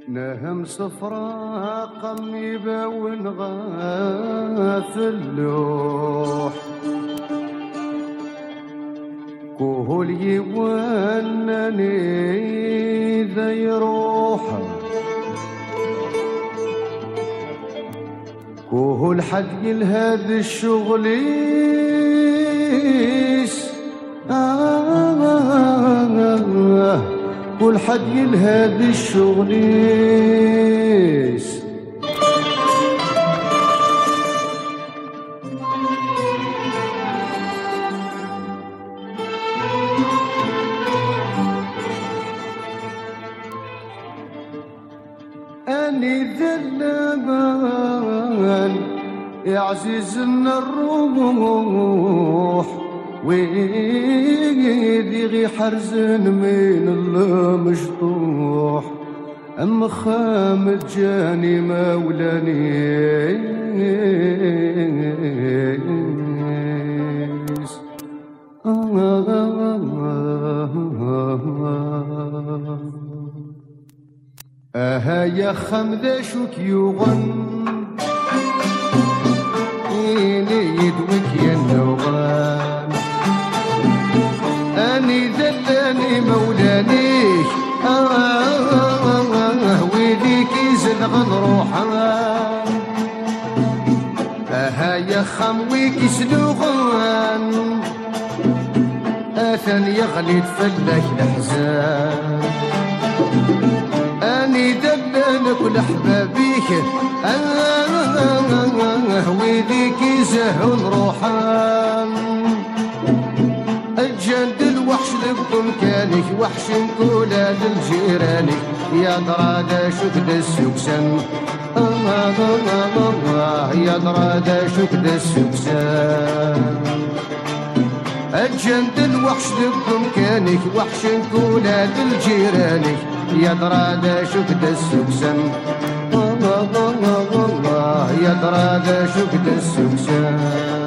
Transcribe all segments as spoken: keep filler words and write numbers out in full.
نهم صفرا قم يباون غافلوح كهول يوانني ذا يروح كهول حد هذا الشغليس آه كل حد يلهاد الشغليس أني ذلبان يا عزيز الروح ويدي غي حرزن من المشطوح أم خامد جاني مولانيس أها يا خمذا شوك يغن إني يدوك يا النوغان أني ذلاني مولانيك آه آه آه ويديك يزلغن روحان أها يا خمويك يسلوغان أثن يغلي تفلك الأحزان أني ذلانك ولحبابيك آه آه ويديك يزهون روحان الجند الوحش لبمكانك وحش نقولا للجيرانك يا درادا شكد السكسن الله الله الله يا درادا شكد السكسن الجند الوحش لبمكانك وحش نقولا للجيرانك يا درادا شكد السكسن الله الله الله يا درادا شكد السكسن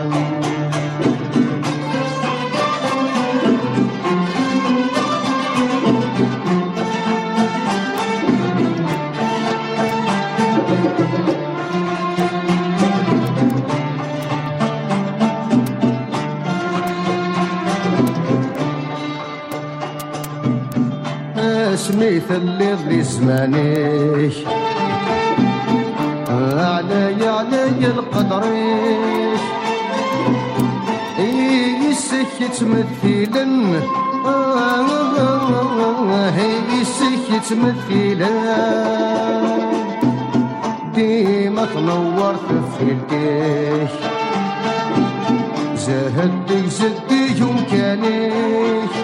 سميث اللي ضلي زمانيك علي علي القدريك يسك تمثيلا يسك تمثيلا ديما تنور في ليلتيك زهدك زدي يمكانيك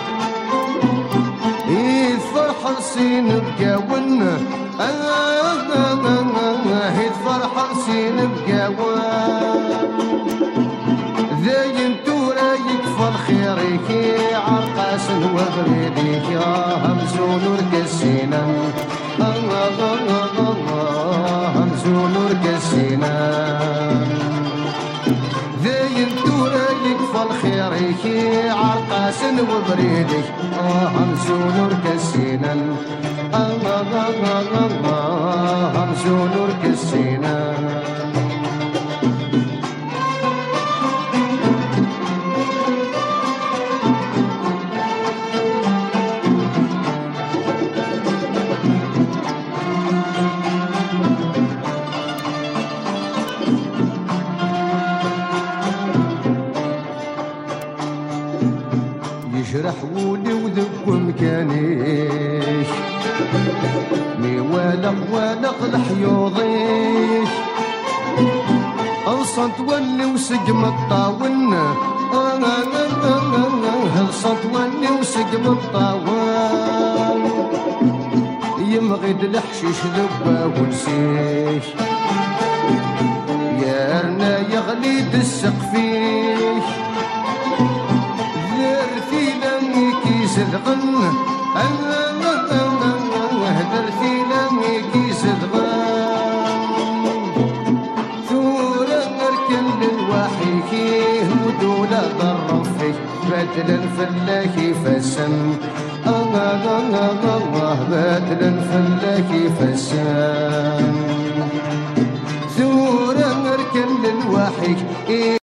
فرحة سين بقاون هيد فرحة سين بقاون ذاين تورايك فالخيريك عرقاس وبريديك يا همزون وركسينا همزون وركسينا ذاين تورايك فالخيريك عرقاس وبريديك همزون وركسينا الله الله الله همزون وركسينا يجرح ولي وذب مكانيك مي والق والق لحيوضيك أوصل تولي وسقم الطاون هلصل تولي وسقم الطاون يمغد الحشيش ذبا ونسيك يا أرنا يغلي دسق فيك صدقن هدرتي لميكي صدقن ثورة نركن للوحيكي ودولة ضرفك بدل الفلاكي فسن الله الله الله عدل الفلاك فسان ثورة اركن للوحي